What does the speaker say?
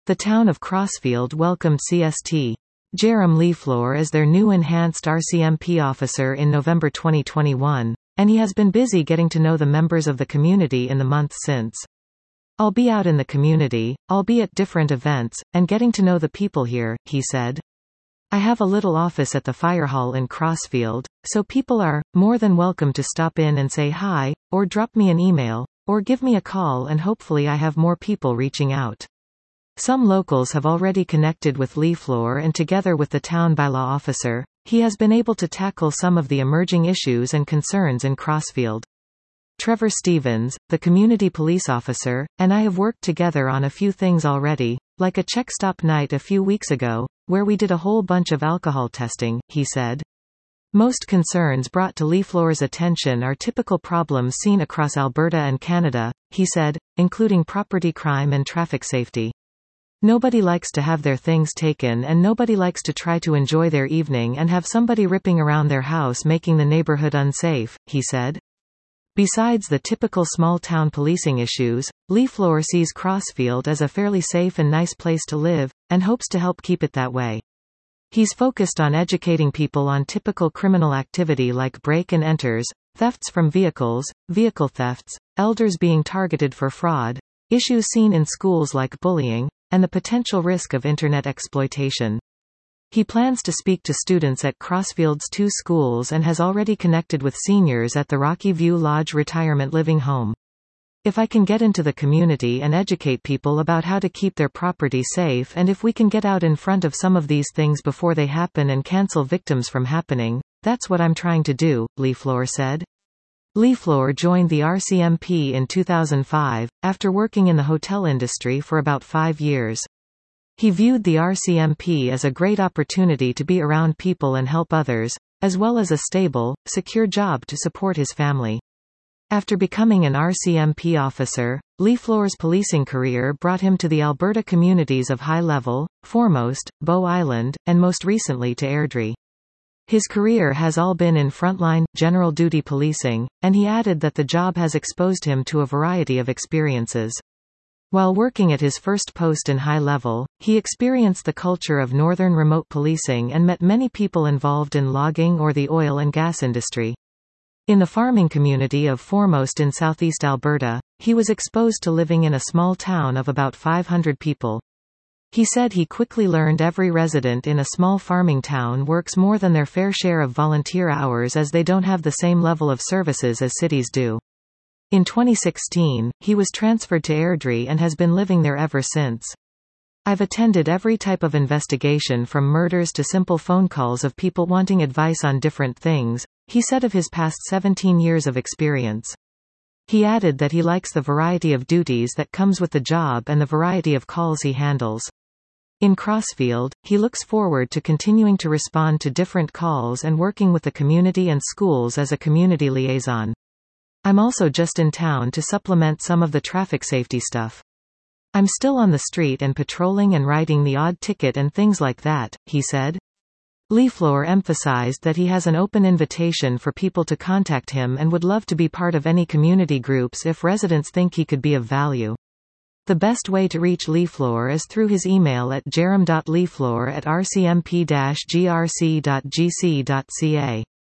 The town of Crossfield welcomed CST. Jerem Leaflore as their new enhanced RCMP officer in November 2021, and he has been busy getting to know the members of the community in the months since. I'll be out in the community, I'll be at different events, and getting to know the people here, he said. I have a little office at the fire hall in Crossfield, so people are more than welcome to stop in and say hi, or drop me an email, or give me a call, and hopefully I have more people reaching out. Some locals have already connected with Leaflore, and together with the town bylaw officer, he has been able to tackle some of the emerging issues and concerns in Crossfield. Trevor Stevens, the community police officer, and I have worked together on a few things already, like a check stop night a few weeks ago, where we did a whole bunch of alcohol testing, he said. Most concerns brought to Leaflore's attention are typical problems seen across Alberta and Canada, he said, including property crime and traffic safety. Nobody likes to have their things taken, and nobody likes to try to enjoy their evening and have somebody ripping around their house making the neighborhood unsafe, he said. Besides the typical small-town policing issues, Leaflore sees Crossfield as a fairly safe and nice place to live, and hopes to help keep it that way. He's focused on educating people on typical criminal activity like break-and-enters, thefts from vehicles, vehicle thefts, elders being targeted for fraud, issues seen in schools like bullying, and the potential risk of internet exploitation. He plans to speak to students at Crossfield's 2 schools and has already connected with seniors at the Rocky View Lodge Retirement Living Home. If I can get into the community and educate people about how to keep their property safe, and if we can get out in front of some of these things before they happen and cancel victims from happening, that's what I'm trying to do, Leaflore said. Leaflore joined the RCMP in 2005, after working in the hotel industry for about 5 years. He viewed the RCMP as a great opportunity to be around people and help others, as well as a stable, secure job to support his family. After becoming an RCMP officer, Leaflore's policing career brought him to the Alberta communities of High Level, Foremost, Bow Island, and most recently to Airdrie. His career has all been in frontline, general duty policing, and he added that the job has exposed him to a variety of experiences. While working at his first post in High Level, he experienced the culture of northern remote policing and met many people involved in logging or the oil and gas industry. In the farming community of Foremost in southeast Alberta, he was exposed to living in a small town of about 500 people. He said he quickly learned every resident in a small farming town works more than their fair share of volunteer hours, as they don't have the same level of services as cities do. In 2016, he was transferred to Airdrie and has been living there ever since. I've attended every type of investigation from murders to simple phone calls of people wanting advice on different things, he said of his past 17 years of experience. He added that he likes the variety of duties that comes with the job and the variety of calls he handles. In Crossfield, he looks forward to continuing to respond to different calls and working with the community and schools as a community liaison. I'm also just in town to supplement some of the traffic safety stuff. I'm still on the street and patrolling and writing the odd ticket and things like that, he said. Leaflore emphasized that he has an open invitation for people to contact him and would love to be part of any community groups if residents think he could be of value. The best way to reach Leaflore is through his email at jerem.leaflore@rcmp-grc.gc.ca.